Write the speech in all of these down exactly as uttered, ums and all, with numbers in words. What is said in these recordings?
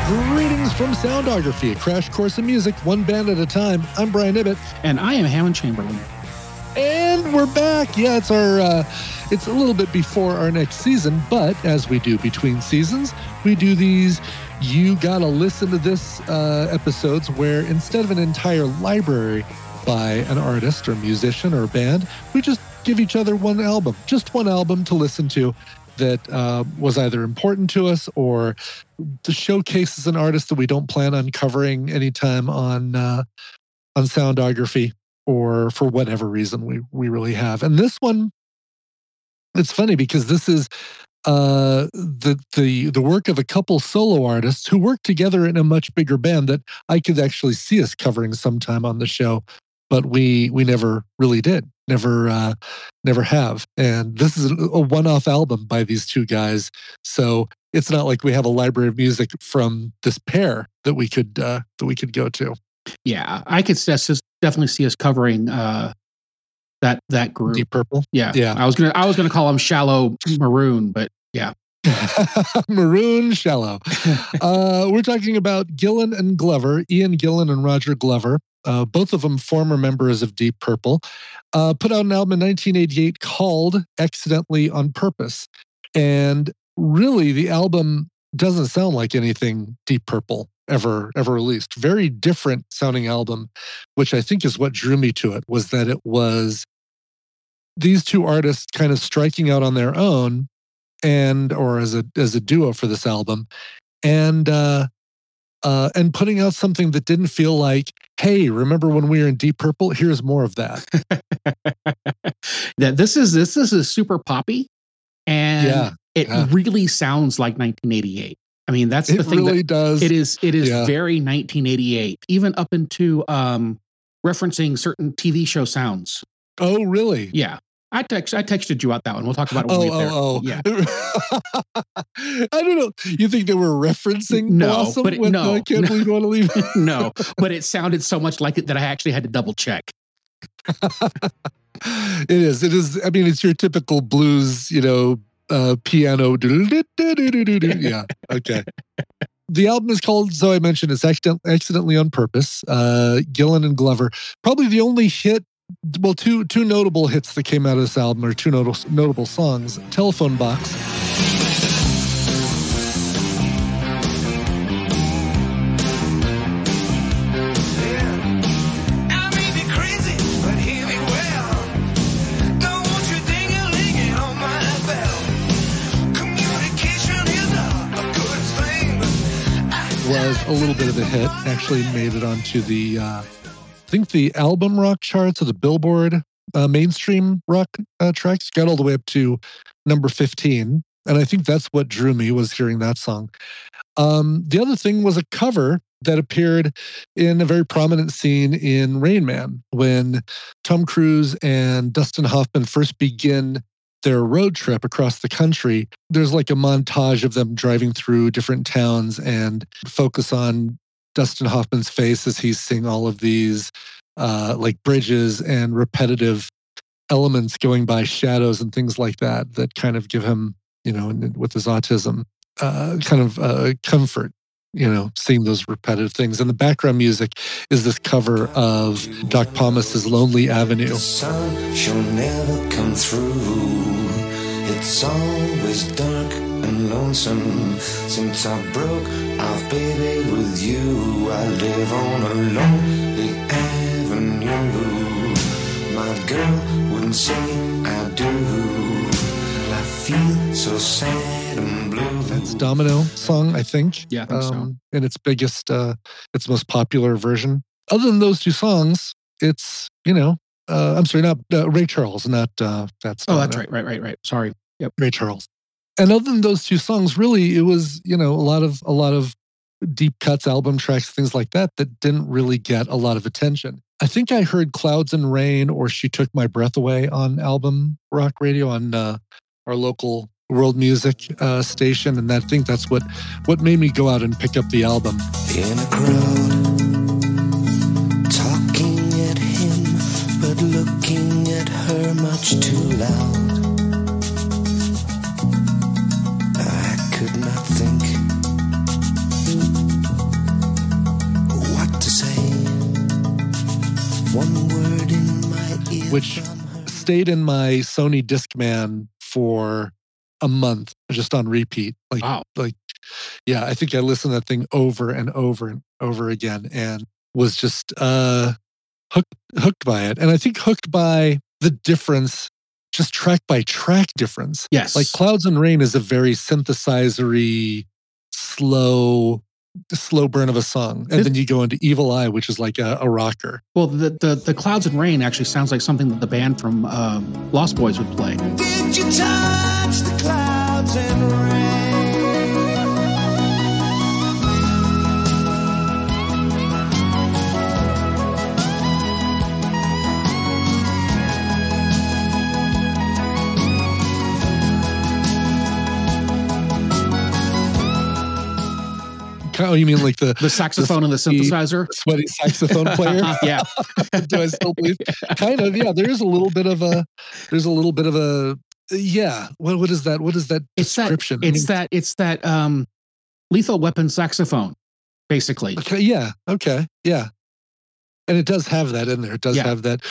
Greetings from Soundography, a crash course in music, one band at a time. I'm Brian Ibbett. And I am Hammond Chamberlain. And we're back. Yeah, it's our, uh, it's a little bit before our next season, but as we do between seasons, we do these you gotta listen to this uh, episodes where instead of an entire library by an artist or musician or band, we just give each other one album, just one album to listen to that uh, was either important to us or to showcases an artist that we don't plan on covering anytime on uh, on Soundography or for whatever reason we we really have. And this one, it's funny because this is uh, the the the work of a couple solo artists who work together in a much bigger band that I could actually see us covering sometime on the show, but we we never really did. Never, uh, never have. And this is a, a one-off album by these two guys. So it's not like we have a library of music from this pair that we could uh, that we could go to. Yeah, I could just definitely see us covering uh, that that group. Deep Purple. Yeah, yeah. I was gonna I was gonna call them Shallow Maroon, but yeah. Maroon Shallow. uh, we're talking about Gillan and Glover, Ian Gillan and Roger Glover. Uh, both of them former members of Deep Purple, uh, put out an album in nineteen eighty-eight called Accidentally on Purpose. And really, the album doesn't sound like anything Deep Purple ever ever released. Very different sounding album, which I think is what drew me to it, was that it was these two artists kind of striking out on their own and or as a as a duo for this album. And uh Uh, and putting out something that didn't feel like, hey, remember when we were in Deep Purple? Here's more of that. Yeah, this is this, this is super poppy, and yeah, it yeah. really sounds like nineteen eighty-eight. I mean, that's the it thing. It really that does. It is. It is yeah. very nineteen eighty-eight, even up into um, referencing certain T V show sounds. Oh, really? Yeah. I text I texted you out that one. We'll talk about it when oh, we get there. Oh, oh, yeah. I don't know. You think they were referencing no, Blossom but it, with no, I Can't no, Believe You Want to Leave? No, but it sounded so much like it that I actually had to double check. It is. It is. I mean, it's your typical blues, you know, uh, piano. Yeah. Okay. The album is called, so I mentioned, it's accident, Accidentally on Purpose. Uh, Gillan and Glover. Probably the only hit. Well, two two notable hits that came out of this album, or two notable notable songs. Telephone Box. Was a little bit of a hit. Actually made it onto the uh, I think the album rock charts or the Billboard uh, mainstream rock uh, tracks. Got all the way up to number fifteen. And I think that's what drew me, was hearing that song. Um, the other thing was a cover that appeared in a very prominent scene in Rain Man when Tom Cruise and Dustin Hoffman first begin their road trip across the country. There's like a montage of them driving through different towns and focus on Dustin Hoffman's face as he's seeing all of these uh, like bridges and repetitive elements going by, shadows and things like that, that kind of give him, you know, with his autism, uh, kind of uh, comfort, you know, seeing those repetitive things. And the background music is this cover of Doc Pomus's Lonely Avenue. The sun shall never come through. It's always dark and lonesome since I broke off, baby, with you. I live on a lonely avenue. My girl wouldn't say I do. I feel so sad and blue. That's Domino song, I think. Yeah, I think um, so. In its biggest, uh, its most popular version. Other than those two songs, it's, you know, uh, I'm sorry, not uh, Ray Charles, not uh, that's. Oh, Domino. that's right, right, right, right. Sorry. Yep. Ray Charles. And other than those two songs, really, it was, you know, a lot of a lot of deep cuts, album tracks, things like that, that didn't really get a lot of attention. I think I heard Clouds and Rain or She Took My Breath Away on Album Rock Radio on uh, our local world music uh, station, and I think that's what what made me go out and pick up the album. In a crowd, talking at him, but looking at her much too loud. I could not think. which stayed in my Sony Discman for a month, just on repeat. Like, wow. like, yeah, I think I listened to that thing over and over and over again, and was just uh, hooked hooked by it. And I think hooked by the difference, just track by track difference. Yes, like Clouds and Rain is a very synthesizer-y, slow. slow burn of a song, and this, then you go into Evil Eye, which is like a, a rocker. Well, the, the the Clouds and Rain actually sounds like something that the band from um, Lost Boys would play. Did you touch the clouds and rain? Oh, you mean like the the saxophone the, and the synthesizer, the sweaty saxophone player? Yeah. Do I still believe? Kind of. Yeah. There's a little bit of a. There's a little bit of a. Yeah. What what is that? What is that it's description? That, it's I mean, that. It's that. Um, Lethal Weapon saxophone, basically. Okay. Yeah. Okay. Yeah. And it does have that in there. It does yeah. have that.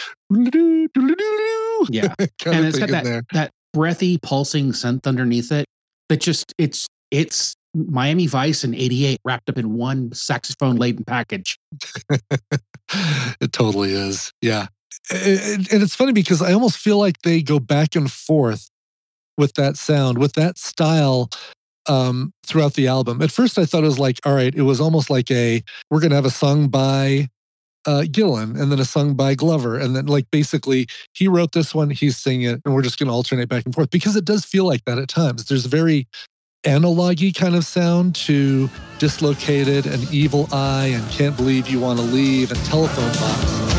Yeah. And it's got that there. that breathy, pulsing synth underneath it. That just it's it's. Miami Vice and eighty-eight wrapped up in one saxophone laden package. It totally is. Yeah. And it's funny because I almost feel like they go back and forth with that sound, with that style um, throughout the album. At first I thought it was like, all right, it was almost like a, we're going to have a song by uh, Gillan and then a song by Glover. And then like basically he wrote this one, he's singing it, and we're just going to alternate back and forth because it does feel like that at times. There's very analog-y kind of sound to Dislocated and Evil Eye and Can't Believe You Want to Leave and Telephone Box.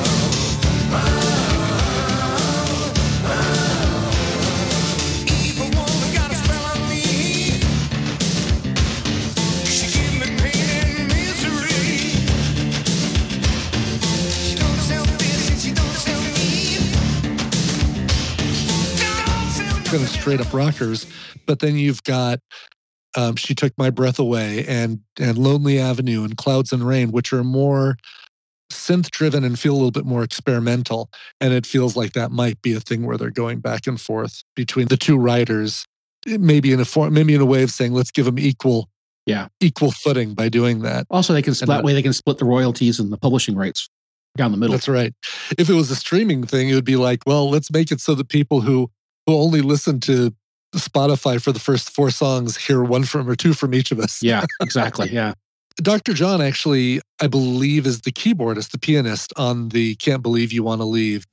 Kind of straight up rockers, but then you've got um, She Took My Breath Away and and Lonely Avenue and Clouds and Rain, which are more synth driven and feel a little bit more experimental. And it feels like that might be a thing where they're going back and forth between the two writers, maybe in a form, maybe in a way of saying let's give them equal, yeah, equal footing by doing that. Also, they can split that way. They can split the royalties and the publishing rights down the middle. That's right. If it was a streaming thing, it would be like, well, let's make it so that people who who only listen to Spotify for the first four songs hear one from or two from each of us. Yeah, exactly. Yeah. Doctor John actually, I believe, is the keyboardist, the pianist on the Can't Believe You Want to Leave.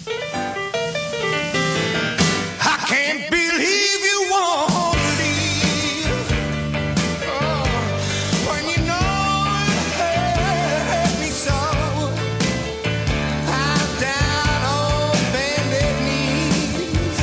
I can't believe you want to leave. Oh, when you know it hurt me so. I'm down on bended knees.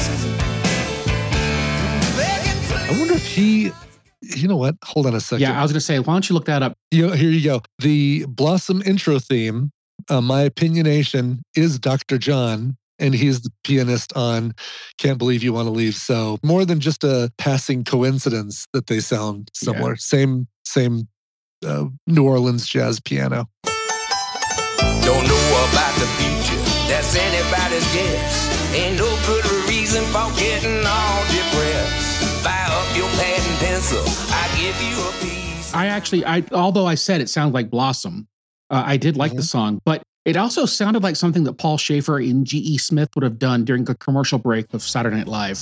I wonder if he, you know what? Hold on a second. Yeah, I was going to say, why don't you look that up? You know, here you go. The Blossom intro theme, uh, My Opinionation, is Doctor John, and he's the pianist on Can't Believe You Want to Leave. So more than just a passing coincidence that they sound similar. Yeah. Same, same uh, New Orleans jazz piano. Don't know about the future. That's anybody's guess. Ain't no good reason for getting all depressed. Fire up your pad and pencil. I give you a piece. I actually, I although I said it sounded like Blossom, uh, I did like mm-hmm. the song, but it also sounded like something that Paul Schaefer and G E Smith would have done during a commercial break of Saturday Night Live.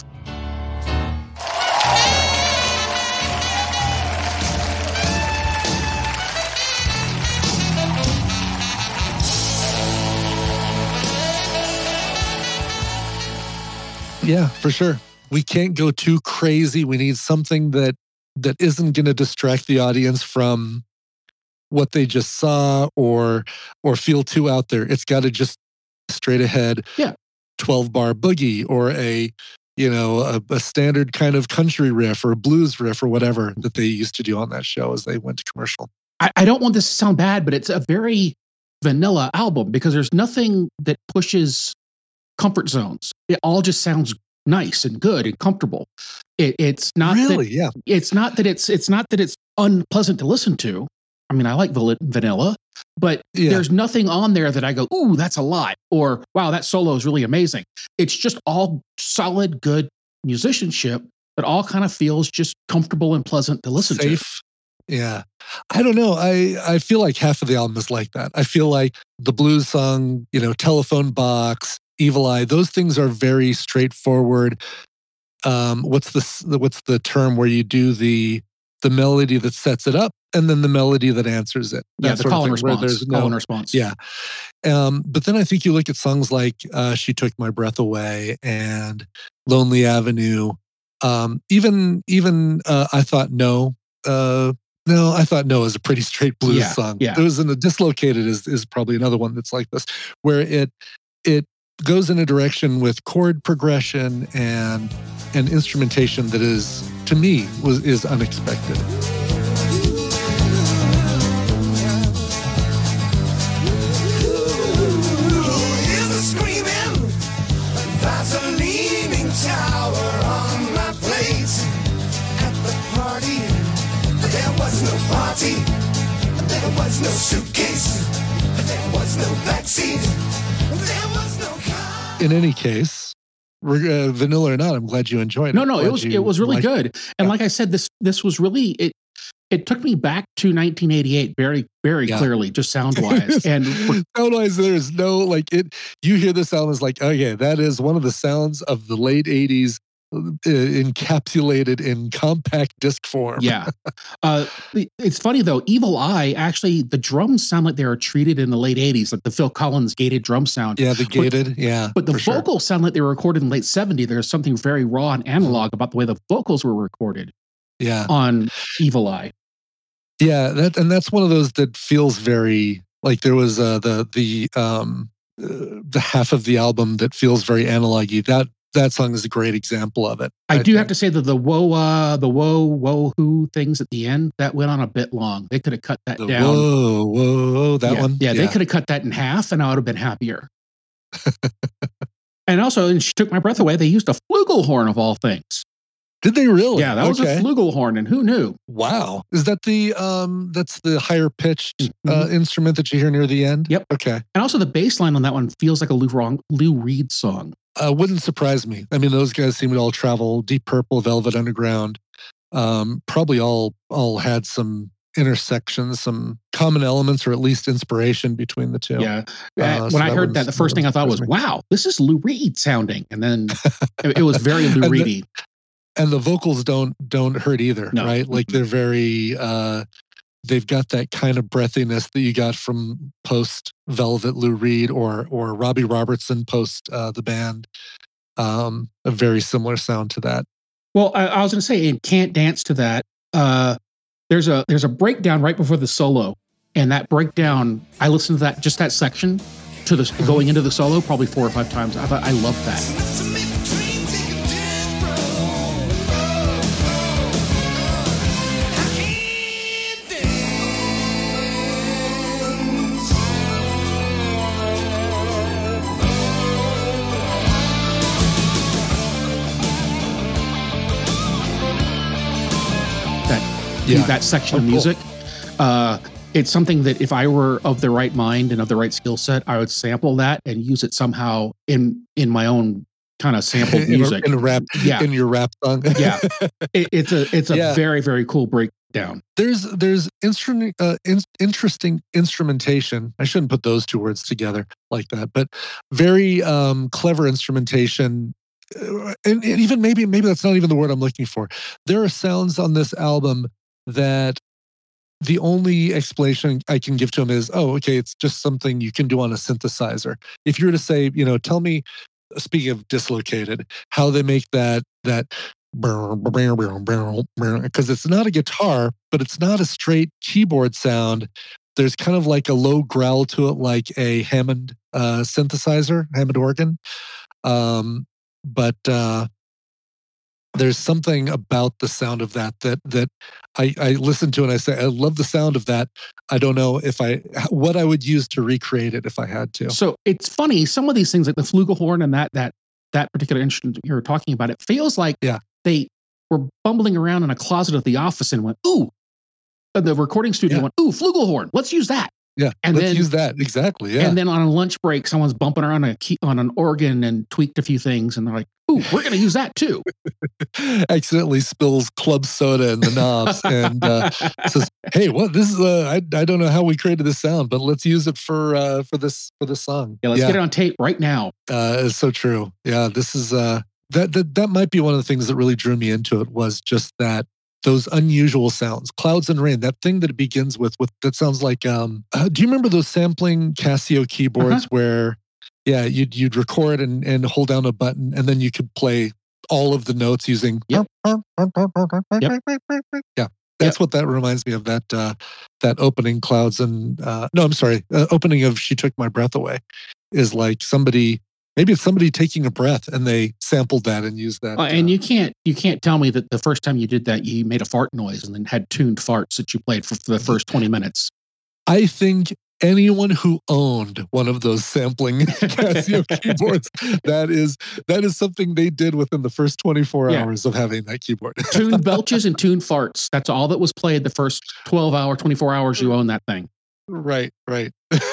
Yeah, for sure. We can't go too crazy. We need something that that isn't going to distract the audience from what they just saw or or feel too out there. It's got to just straight ahead. Yeah. twelve bar boogie or a, you know, a, a standard kind of country riff or a blues riff or whatever that they used to do on that show as they went to commercial. I, I don't want this to sound bad, but it's a very vanilla album because there's nothing that pushes comfort zones. It all just sounds nice and good and comfortable. It, it's not really, that, yeah. It's not that it's it's not that it's unpleasant to listen to. I mean, I like vanilla, but yeah. there's nothing on there that I go, ooh, that's a lot, or wow, that solo is really amazing. It's just all solid, good musicianship that all kind of feels just comfortable and pleasant to listen Safe. to. Yeah. I don't know. I, I feel like half of the album is like that. I feel like the blues song, you know, Telephone Box, Evil Eye, those things are very straightforward. Um, what's the what's the term where you do the the melody that sets it up and then the melody that answers it? That yeah, the call and response. There's call no, and response. Yeah. Um, but then I think you look at songs like uh, She Took My Breath Away and Lonely Avenue. Um, even even uh, I Thought No. Uh, No, I Thought No is a pretty straight blues yeah, song. Yeah. There was in a Dislocated is is probably another one that's like this, where it it goes in a direction with chord progression and and instrumentation that is, to me, was is unexpected. There was no suitcase. There was no backseat. There was no car. In any case, uh, vanilla or not, I'm glad you enjoyed it. No, no, it was it was really good. It. And yeah. like I said, this this was really it. It took me back to nineteen eighty-eight very, very yeah. clearly, just sound wise. And sound wise, there's no like it. You hear this album, is like, oh yeah, that is one of the sounds of the late eighties. Encapsulated in compact disc form. Yeah. Uh, it's funny though, Evil Eye, actually, the drums sound like they were treated in the late eighties, like the Phil Collins gated drum sound. Yeah, the gated, but, yeah. But the vocals sure. sound like they were recorded in the late seventies. There's something very raw and analog about the way the vocals were recorded yeah. on Evil Eye. Yeah, that and that's one of those that feels very, like there was uh, the, the, um, uh, the half of the album that feels very analog-y. That That song is a great example of it. I, I do think. have to say that the whoa, uh, the whoa, whoa, who things at the end, that went on a bit long. They could have cut that the down. Whoa, whoa, that yeah, one? Yeah, yeah, they could have cut that in half and I would have been happier. And also, and She Took My Breath Away, they used a flugelhorn of all things. Did they really? Yeah, that was okay. a flugelhorn, and who knew? Wow. Is that the, um, that's the higher pitched mm-hmm. uh, instrument that you hear near the end? Yep. Okay. And also the bass line on that one feels like a Lou, Wrong, Lou Reed song. Uh, wouldn't surprise me. I mean, those guys seem to all travel. Deep Purple, Velvet Underground, um, probably all all had some intersections, some common elements, or at least inspiration between the two. Yeah. Uh, when so I heard that, the first thing I thought was, me. "Wow, this is Lou Reed sounding," and then it, it was very Lou Reedy. And the vocals don't don't hurt either, no. right? Like they're very. Uh, They've got that kind of breathiness that you got from post Velvet Lou Reed or or Robbie Robertson post uh, the band. Um, a very similar sound to that. Well, I, I was going to say, in Can't Dance to That, uh, there's a there's a breakdown right before the solo, and that breakdown, I listened to that just that section to the going into the solo probably four or five times. I thought I love that. Yeah. That section oh, of music. Cool. Uh, it's something that if I were of the right mind and of the right skill set, I would sample that and use it somehow in in my own kind of sampled in music. A, in a rap, yeah. in your rap song. yeah, it, it's a it's a yeah. very very cool breakdown. There's there's instru- uh, in, interesting instrumentation. I shouldn't put those two words together like that, but very um, clever instrumentation. Uh, and, and even maybe maybe that's not even the word I'm looking for. There are sounds on this album that the only explanation I can give to them is, oh, okay, it's just something you can do on a synthesizer. If you were to say, you know, tell me, speaking of Dislocated, how they make that, that, because it's not a guitar, but it's not a straight keyboard sound. There's kind of like a low growl to it, like a Hammond uh, synthesizer, Hammond organ. Um, but, uh, there's something about the sound of that that that I, I listen to and I say, I love the sound of that. I don't know if I what I would use to recreate it if I had to. So it's funny, some of these things like the flugelhorn and that that that particular instrument you're talking about, it feels like yeah. they were bumbling around in a closet of the office and went, ooh, uh, the recording studio Yeah. went, ooh, flugelhorn. Let's use that. Yeah, And let's then- use that exactly. Yeah, And then on a lunch break, someone's bumping around a key, on an organ and tweaked a few things, and they're like, "Ooh, we're going to use that too." accidentally spills club soda in the knobs and uh, says, "Hey, what? This is uh, I I don't know how we created this sound, but let's use it for uh, for this for this song." Yeah, let's get it on tape right now. Uh, it's so true. Yeah, this is uh, that that that might be one of the things that really drew me into it was just that those unusual sounds, clouds and rain. That thing that it begins with, with that sounds like. Um, uh, do you remember those sampling Casio keyboards Uh-huh. where, yeah, you'd you'd record and and hold down a button and then you could play all of the notes using. Yep. Yeah, that's what that reminds me of. That uh, that opening clouds and uh, no, I'm sorry, uh, opening of She Took My Breath Away is like somebody. Maybe it's somebody taking a breath and they sampled that and used that. Uh, and uh, you can't you can't tell me that the first time you did that, you made a fart noise and then had tuned farts that you played for, for the first twenty minutes. I think anyone who owned one of those sampling Casio keyboards, that is that is something they did within the first twenty-four Yeah. hours of having that keyboard. Tuned belches and tuned farts. That's all that was played the first twelve hour, twenty-four hours you own that thing. Right, right.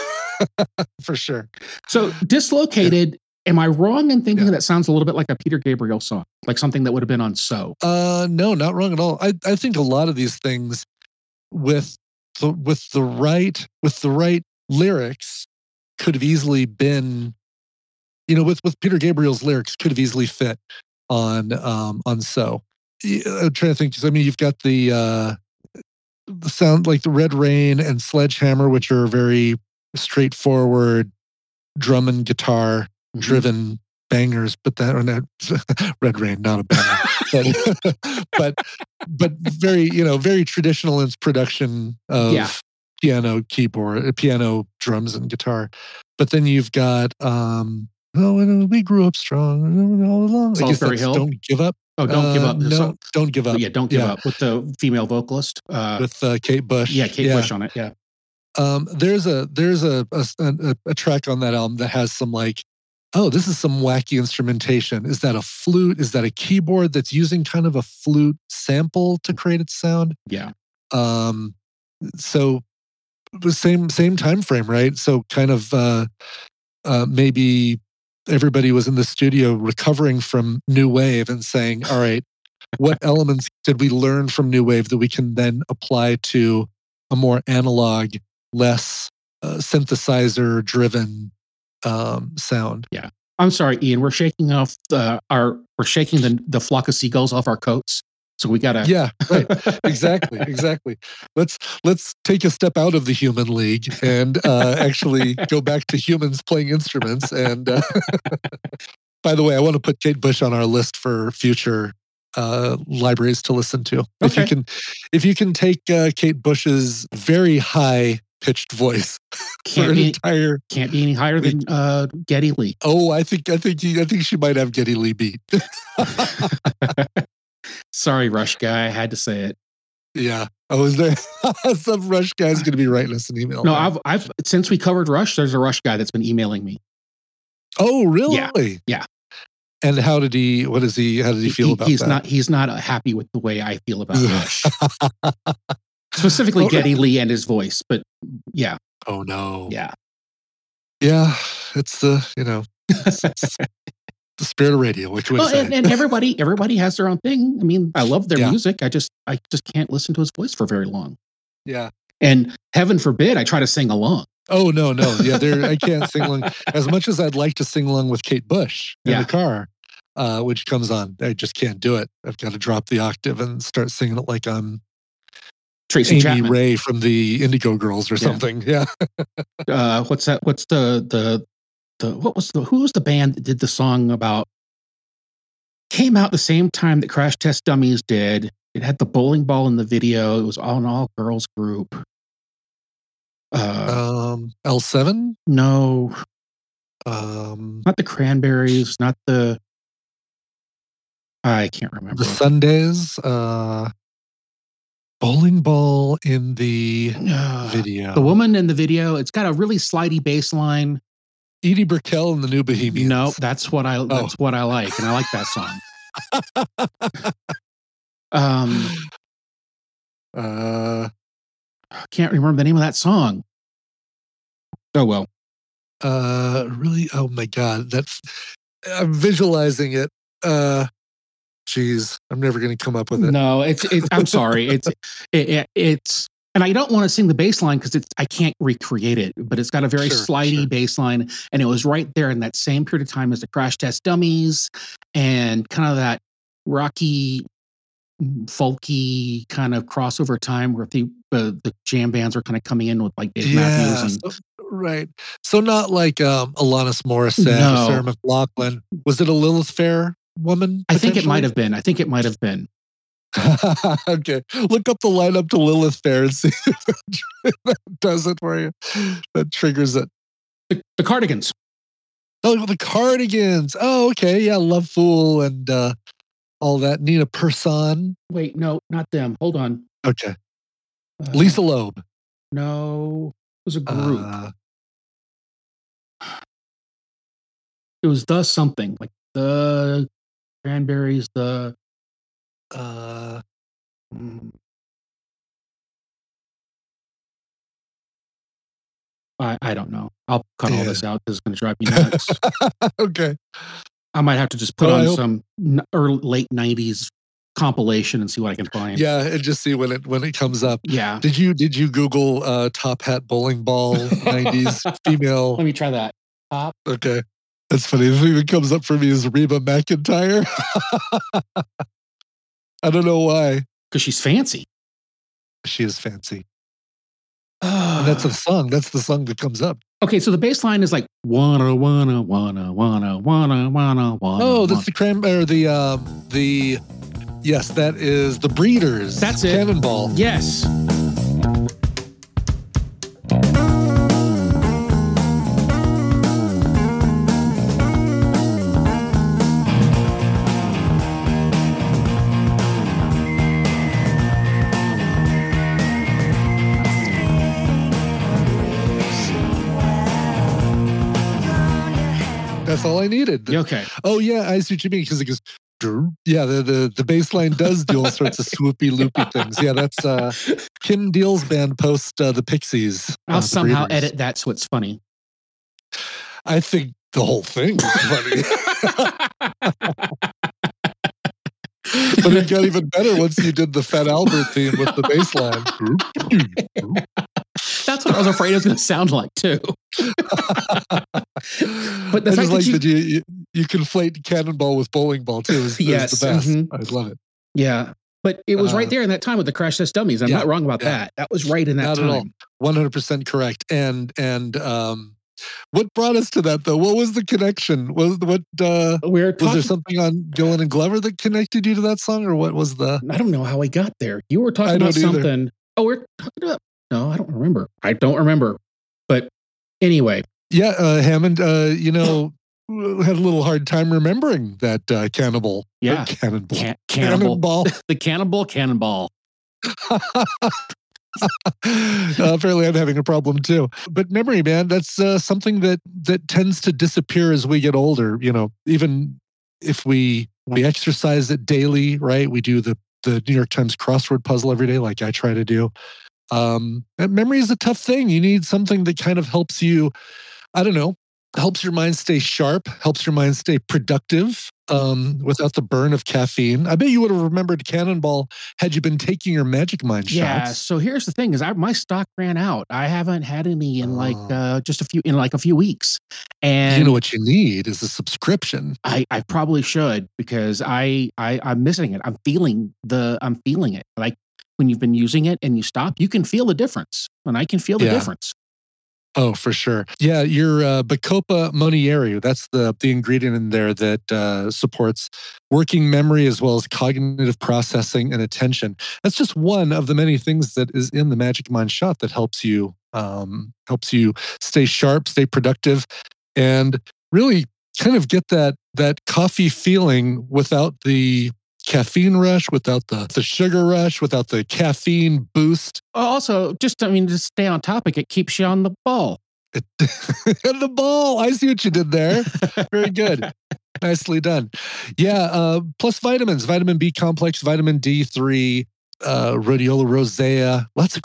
For sure. So Dislocated, am I wrong in thinking Yeah. that sounds a little bit like a Peter Gabriel song? Like something that would have been on So? Uh no, not wrong at all. I, I think a lot of these things with the with the right with the right lyrics could have easily been, you know, with with Peter Gabriel's lyrics could have easily fit on um on So. Yeah, I'm trying to think. 'Cause, I mean, you've got the uh the sound like the Red Rain and Sledgehammer, which are very straightforward drum and guitar Mhm. driven bangers, but that or not Red Rain, not a banger, but, but but very you know very traditional in its production of Yeah. piano, keyboard, uh, piano, drums, and guitar. But then you've got um, oh, and we grew up strong all along. I guess Salisbury that's Hill? Don't Give Up. Oh, Don't Give Uh, Up. The No, song- Don't Give Up. yeah, Don't Give yeah. Up with the female vocalist. Uh, With uh, Kate Bush. yeah, Kate Bush on it. Yeah. Um, there's a there's a a, a a track on that album that has some like, oh, this is some wacky instrumentation. Is that a flute? Is that a keyboard that's using kind of a flute sample to create its sound? Yeah. Um, so the same same time frame, right? So kind of uh, uh, maybe everybody was in the studio recovering from New Wave and saying, all right, what elements did we learn from New Wave that we can then apply to a more analog, less uh, synthesizer driven um, sound? I'm sorry, Ian. We're shaking off the, our we're shaking the the flock of seagulls off our coats. So we gotta. Yeah, right. Exactly, exactly. Let's let's take a step out of the human league and uh, actually go back to humans playing instruments. And uh, by the way, I want to put Kate Bush on our list for future uh, libraries to listen to. If you Okay. can, if you can take uh, Kate Bush's very high pitched voice for Can't an be entire. can't be any higher than uh, Geddy Lee. Oh, I think I think he, I think she might have Geddy Lee beat. Sorry, Rush guy. I had to say it. Yeah. Oh, is there some Rush guy's going to be writing us an email? No, now. I've I've since we covered Rush, there's a Rush guy that's been emailing me. Oh, really? Yeah, yeah. And how did he? What is he? How did he feel He- about he's that? not he's not uh, happy with the way I feel about Rush, specifically Oh, Geddy Lee and his voice. But yeah, Oh no. yeah. Yeah. It's the you know it's, it's the spirit of radio. What can we Well, say? and, and everybody everybody has their own thing. I mean, I love their Yeah. music. I just I just can't listen to his voice for very long. yeah. And heaven forbid I try to sing along. Oh no, no. Yeah. There. I can't sing along as much as I'd like to sing along with Kate Bush in Yeah. the car, uh, which comes on. I just can't do it. I've got to drop the octave and start singing it like I'm Tracy Amy Chapman. Ray from the Indigo Girls or Yeah. something. Yeah. Uh, what's that? What's the the the what was the who was the band that did the song about? Came out the same time that Crash Test Dummies did. It had the bowling ball in the video. It was all an all girls group. Uh, Um, L seven. no, Um, not the Cranberries, not the. I can't remember. the Sundays. Uh, bowling ball in the Uh, video. the woman in the video. It's got a really slidey bass line. Edie Brickell and the New Bohemians. No, that's what I. That's what I like, and I like that song. Um, uh, can't remember the name of that song. Oh well. Uh, really? Oh my God, that's. I'm visualizing it. Uh, geez, I'm never going to come up with it. No, it's. it's I'm sorry. It's. It, it, it's. And I don't want to sing the bass line because it's. I can't recreate it, but it's got a very Sure, slidey sure. bass line, and it was right there in that same period of time as the Crash Test Dummies, and kind of that rocky, folky kind of crossover time where the uh, the jam bands are kind of coming in with like Dave Yeah, Matthews and. so- right. So not like um, Alanis Morissette No. or Sarah McLachlan. Was it a Lilith Fair woman? I think it might potentially? have been. I think it might have been. Okay, look up the lineup to Lilith Fair and see if that does it for you. That triggers it. The, the Cardigans. Oh, the Cardigans. Oh, okay. Yeah, Love Fool and uh, all that. Nina Persson. Wait, no, not them. Hold on. Okay. Uh, Lisa Loeb. No, it was a group. Uh, It was the something like the Cranberries. The uh, mm, I I don't know. I'll cut all Yeah. this out. This is going to drive me nuts. okay. I might have to just put Well, I on hope- some n- early late nineties compilation and see what I can find. Yeah, and just see when it when it comes up. yeah. Did you did you Google uh, top hat bowling ball nineties female? Let me try that. Top. Okay, that's funny. It even comes up for me as Reba McEntire. I don't know why. Because she's fancy. She is fancy. And that's a song. That's the song that comes up. Okay, so the bass line is like wanna wanna wanna wanna wanna wanna wanna. Oh, that's wanna. the cram or the um the yes, that is the Breeders. That's it. Cannonball. Yes. That's all I needed. Okay. Oh yeah, I see what you mean because it goes. "Drr." Yeah, the the the bass line does do all sorts of swoopy loopy things. Yeah, that's uh Kim Deal's band post uh, the Pixies. uh, I'll the somehow Breeders. edit that so it's funny. I think the whole thing is funny. But it got even better once you did the Fat Albert theme with the bass line. That's what I was afraid it was going to sound like too. But the I fact just that like you- that you, you you conflate Cannonball with Bowling Ball too. Is, Yes, is the best. mhm. I love it. Yeah. But it was right Uh, there in that time with the Crash Test Dummies. I'm yeah, not wrong about yeah. that. That was right in that Not time. at all. One hundred percent correct. And and um, what brought us to that though? What was the connection? Was what uh, We were was talking, there something on Gillan and Glover that connected you to that song, or what was the? I don't know how we got there. You were talking I about don't either. something. Oh, we're talking about. No, I don't remember. I don't remember. But anyway, Yeah, uh, Hammond. Uh, you know, had a little hard time remembering that uh, Cannibal. or Yeah. Cannonball. can- cannibal. Cannonball. The Cannibal Cannonball. Uh, apparently, I'm having a problem too. But memory, man, that's uh, something that that tends to disappear as we get older. You know, even if we we exercise it daily, right? We do the the New York Times crossword puzzle every day, like I try to do. Um, and memory is a tough thing. You need something that kind of helps you. I don't know. Helps your mind stay sharp, helps your mind stay productive um, without the burn of caffeine. I bet you would have remembered Cannonball had you been taking your Magic Mind Yeah. shots. So here's the thing: is I my stock ran out. I haven't had any in like Oh. uh, just a few in like a few weeks, and You know what you need is a subscription. I, I probably should because I, I I'm missing it. I'm feeling the I'm feeling it. Like when you've been using it and you stop, you can feel the difference, and I can feel the Yeah. difference. Oh, for sure. Yeah, your uh, Bacopa Monieri, that's the the ingredient in there that uh, supports working memory as well as cognitive processing and attention. That's just one of the many things that is in the Magic Mind shot that helps you um, helps you stay sharp, stay productive, and really kind of get that that coffee feeling without the caffeine rush, without the the sugar rush, without the caffeine boost. Also, just I mean, to stay on topic, it keeps you on the ball. And the ball. I see what you did there. Very good. Nicely done. Yeah. Uh, plus vitamins, vitamin B complex, vitamin D three, uh, rhodiola rosea. Lots of great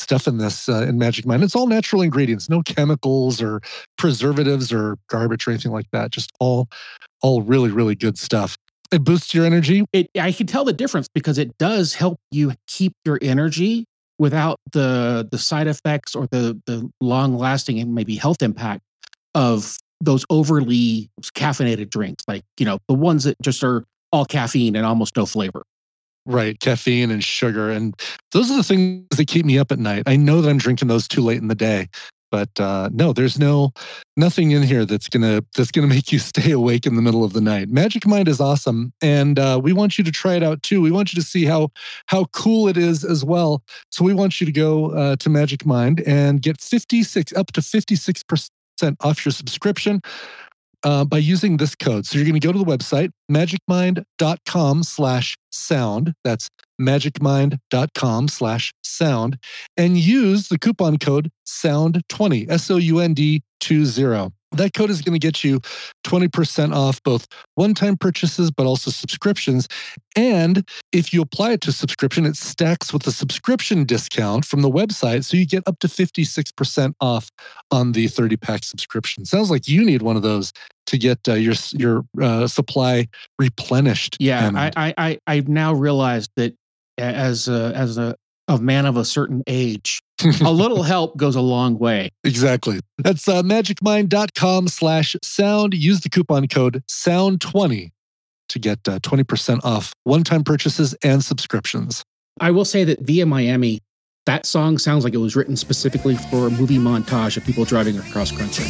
stuff in this uh, in Magic Mind. It's all natural ingredients, no chemicals or preservatives or garbage or anything like that. Just all, all really, really good stuff. It boosts your energy. It, I can tell the difference because it does help you keep your energy without the the side effects or the the long lasting and maybe health impact of those overly caffeinated drinks, like, you know, the ones that just are all caffeine and almost no flavor. Right. Caffeine and sugar. And those are the things that keep me up at night. I know that I'm drinking those too late in the day, but uh, no, there's no, nothing in here that's going to, that's going to make you stay awake in the middle of the night. Magic Mind is awesome. And uh, we want you to try it out too. We want you to see how, how cool it is as well. So we want you to go uh, to Magic Mind and get fifty-six, up to fifty-six percent off your subscription. Uh, by using this code. So you're going to go to the website, magicmind.com slash sound. That's magicmind.com slash sound. And use the coupon code sound twenty, S O U N D twenty. That code is going to get you twenty percent off both one-time purchases, but also subscriptions. And if you apply it to subscription, it stacks with a subscription discount from the website. So you get up to fifty-six percent off on the thirty-pack subscription. Sounds like you need one of those to get uh, your your uh, supply replenished. Yeah, and I, I, I, I've now realized that as a, as a, a man of a certain age, a little help goes a long way. Exactly. That's uh, magicmind.com slash sound. Use the coupon code sound twenty to get uh, twenty percent off one-time purchases and subscriptions. I will say that Via Miami, that song sounds like it was written specifically for a movie montage of people driving across country.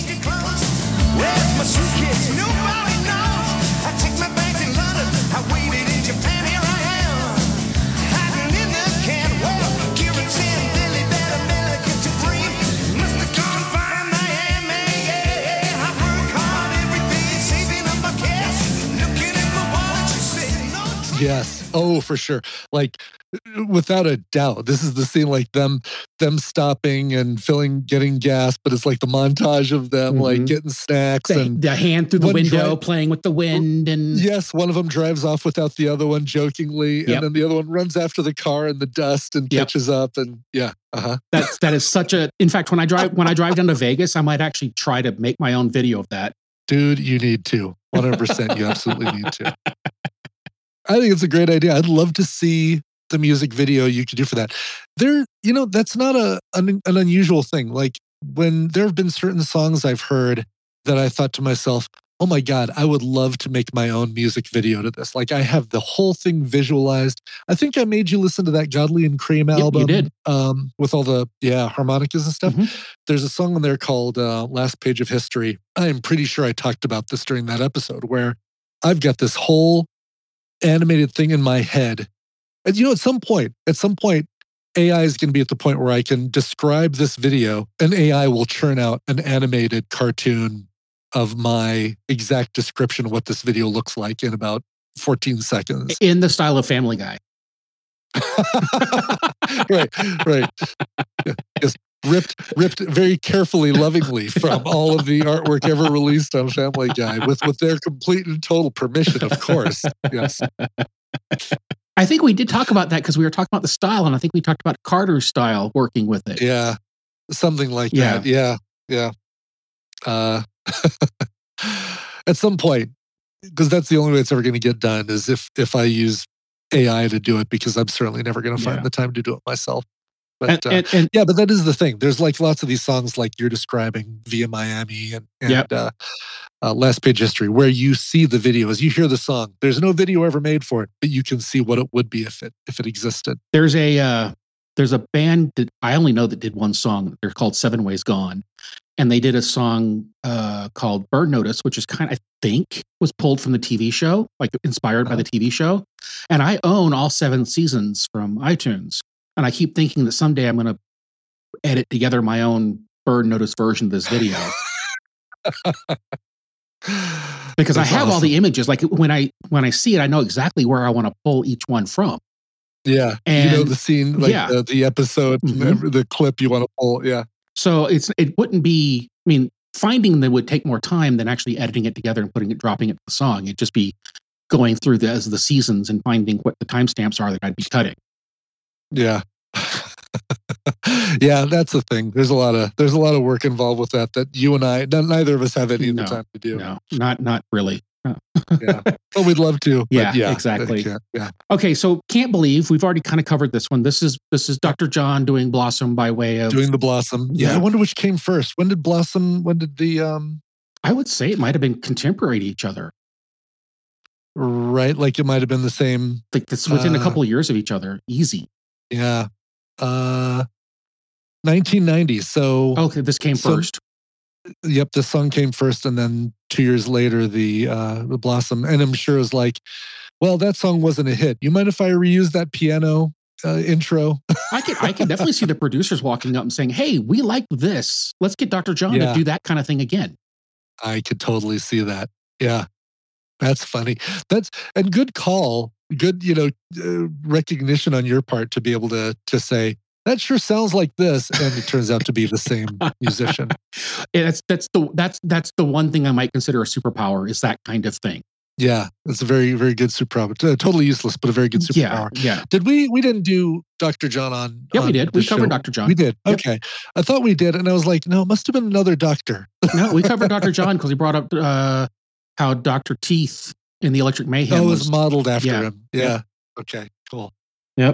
Where's my suitcase? Nobody knows. I take my bags in London. I waited in Japan. Here I am. Hiding in the can. Well, Kieran said, Billy, that American to dream. Must have gone by Miami. Yeah, I work hard every day, saving up my cash. Looking at my wallet, you say, no. Yes. Oh, for sure. Like, without a doubt, this is the scene, like them them stopping and filling, getting gas, but it's like the montage of them Mhm. like getting snacks The, and the hand through the one window, drive- playing with the wind, and yes, one of them drives off without the other one jokingly, Yep. and then the other one runs after the car in the dust and Yep. catches up, and yeah, uh-huh. that's that is such a. In fact, when I drive when I drive down to Vegas, I might actually try to make my own video of that. Dude, you need to. one hundred percent you absolutely need to. I think it's a great idea. I'd love to see the music video you could do for that. There, you know, that's not a an, an unusual thing. Like when there have been certain songs I've heard that I thought to myself, oh my God, I would love to make my own music video to this. Like I have the whole thing visualized. I think I made you listen to that Godley and Cream you album. did. Um, with all the, yeah, harmonicas and stuff. Mhm. There's a song on there called uh, Last Page of History. I'm pretty sure I talked about this during that episode where I've got this whole animated thing in my head. And you know, at some point, at some point, A I is going to be at the point where I can describe this video and A I will churn out an animated cartoon of my exact description of what this video looks like in about fourteen seconds. In the style of Family Guy. right, right. Yeah, just ripped, ripped very carefully, lovingly from all of the artwork ever released on Family Guy, with with their complete and total permission, of course. Yes. I think we did talk about that because we were talking about the style, and I think we talked about Carter's style working with it. Yeah, something like Yeah. that. Yeah, yeah. Uh, at some point, because that's the only way it's ever going to get done is if if I use A I to do it, because I'm certainly never going to find Yeah. the time to do it myself. But And, uh, and, and yeah, but that is the thing. There's like lots of these songs like you're describing via Miami and, and Yep. uh, uh, Last Page History, where you see the video as you hear the song. There's no video ever made for it, but you can see what it would be if it if it existed. there's a uh, there's a band that I only know that did one song. They're called Seven Ways Gone, and they did a song uh, called Bird Notice, which is kind of, I think, was pulled from the T V show, like inspired by Uh-huh. the T V show. And I own all seven seasons from iTunes, and I keep thinking that someday I'm going to edit together my own Bird Notice version of this video. Because I That's have all awesome. the images. Like when I when I see it, I know exactly where I want to pull each one from. Yeah, you know And- the scene, like yeah. the, the episode, Mhm. the clip you want to pull. Yeah, So it's it wouldn't be. I mean, finding them would take more time than actually editing it together and putting it, dropping it to the song. It'd just be going through the as the seasons and finding what the timestamps are that I'd be cutting. yeah, Yeah, that's the thing. There's a lot of there's a lot of work involved with that that you and I, n- neither of us have any of the No, time to do. No, not not really. No. Yeah, well, we'd love to. Yeah, but yeah, exactly. Yeah, yeah. Okay, so Can't Believe, we've already kind of covered this one. This is this is Doctor John doing Blossom by way of Doing the Blossom. Yeah, Yeah. I wonder which came first. When did Blossom? When did the um? I would say it might have been contemporary to each other. Right, like it might have been the same. Like this within a Uh, couple of years of each other. Easy. Yeah, uh, nineteen ninety. So Okay, this came So- first. yep, the song came first, and then two years later, the uh, the Blossom. And I'm sure it was like, well, that song wasn't a hit. You mind if I reuse that piano uh, intro? I can I can definitely see the producers walking up and saying, "Hey, we like this. Let's get Doctor John Yeah. to do that kind of thing again." I could totally see that. Yeah, that's funny. That's and good call. Good, you know, uh, recognition on your part to be able to to say that sure sounds like this, and it turns out to be the same musician. And that's that's the that's that's the one thing I might consider a superpower is that kind of thing. Yeah, it's a very very good superpower. Uh, totally useless, but a very good superpower. Yeah, yeah, Did we? We didn't do Doctor John on. yeah. We on did. the We covered show. Doctor John. We did. Yep. Okay, I thought we did, and I was like, no, it must have been another doctor. No, we covered Doctor John because he brought up uh, how Doctor Teeth in the Electric Mayhem Oh, it was. was modeled after yeah, him. Yeah. yeah. Okay. Cool. Yep.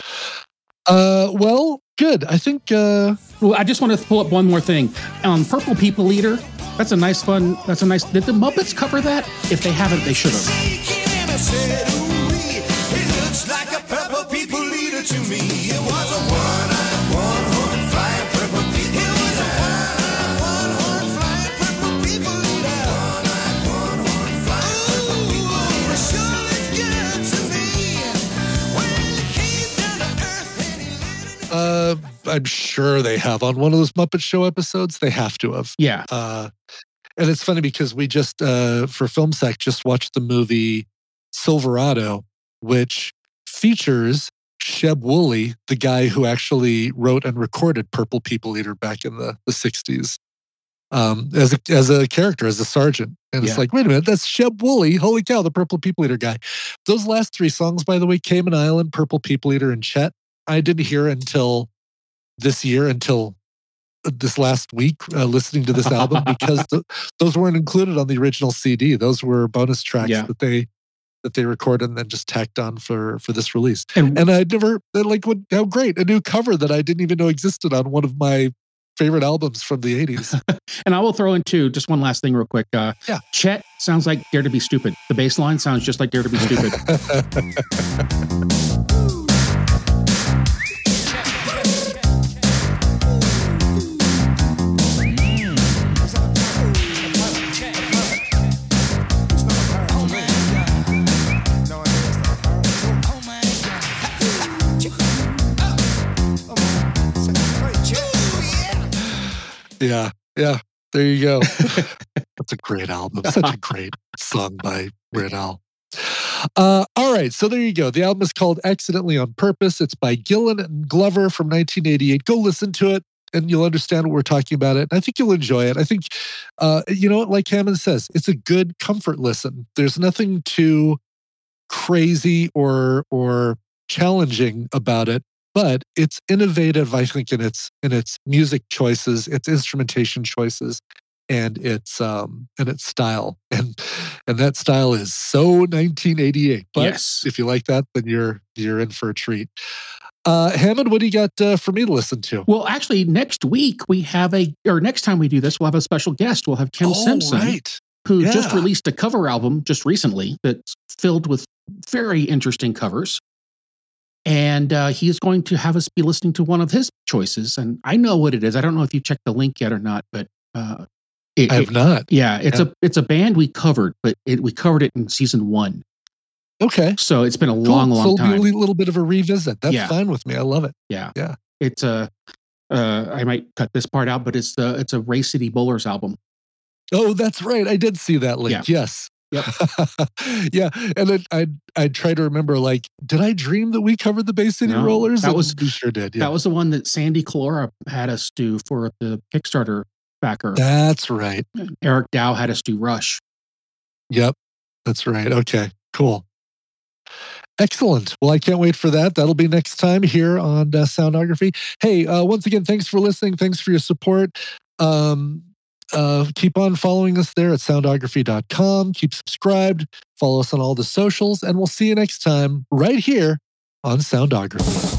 Uh, well, good. I think. Uh, Well, I just want to pull up one more thing on Purple People Eater. That's a nice fun. That's a nice. Did the Muppets cover that? If they haven't, they should have. Shaking and I said, ooh-wee, it looks like a purple people leader to me. It was a one-eyed, one-horn flying purple people. It was a one-eyed, one-horn flying purple people leader. One-eyed, one-horn flying purple people leader. It sure looked good to me. When he came down to earth and he lit it. uh, I'm sure they have on one of those Muppet Show episodes. They have to have. Yeah. Uh, and it's funny because we just, uh, for Film Sec, just watched the movie Silverado, which features Sheb Woolley, the guy who actually wrote and recorded Purple People Eater back in the, the sixties, um, as, a, as a character, as a sergeant. And Yeah. it's like, wait a minute, that's Sheb Woolley. Holy cow, the Purple People Eater guy. Those last three songs, by the way, Cayman Island, Purple People Eater, and Chet, I didn't hear until this year, until this last week, uh, listening to this album, because the, those weren't included on the original C D. Those were bonus tracks Yeah. that they that they recorded and then just tacked on for for this release. And, And I never they're like, what, how great, a new cover that I didn't even know existed on one of my favorite albums from the eighties. and I will throw in too, just one last thing real quick. Uh, Yeah. Chet sounds like Dare to Be Stupid. The bass line sounds just like Dare to Be Stupid. Yeah, yeah. There you go. That's a great album. Such a great song by Weird Al. Uh, all right, so there you go. The album is called Accidentally on Purpose. It's by Gillan and Glover from nineteen eighty-eight. Go listen to it, and you'll understand what we're talking about. It. I think you'll enjoy it. I think, uh, you know what, like Hammond says, it's a good comfort listen. There's nothing too crazy or or challenging about it, but it's innovative, I think, in its in its music choices, its instrumentation choices, and its um and its style. And and that style is so nineteen eighty-eight. But Yes. if you like that, then you're you're in for a treat. Uh, Hammond, what do you got uh, for me to listen to? Well, actually, next week we have a, or next time we do this, we'll have a special guest. We'll have Tim Oh, Simpson, right. who just Yeah. released a cover album just recently that's filled with very interesting covers. And uh, he is going to have us be listening to one of his choices. And I know what it is. I don't know if you checked the link yet or not, but uh, it, I have it- not. yeah, it's Yeah. a it's a band we covered, but it, we covered it in season one. Okay. So it's been a Cool. long, So long it'll be time. a li- little bit of a revisit. That's Yeah. fine with me. I love it. Yeah, Yeah. It's a. Uh, I might cut this part out, but it's the it's a Ray City Bowlers album. Oh, that's right. I did see that link. Yes. Yep. Yeah. And then I I try to remember, like, did I dream that we covered the Bay City No, Rollers? that And was- we sure did. Yeah. That was the one that Sandy Calora had us do for the Kickstarter backer. That's right. Eric Dow had us do Rush. Yep. That's right. Okay. Cool. Excellent. Well, I can't wait for that. That'll be next time here on uh, Soundography. Hey, uh, once again, thanks for listening. Thanks for your support. Um, uh, keep on following us there at soundography dot com. Keep subscribed. Follow us on all the socials, and we'll see you next time right here on Soundography.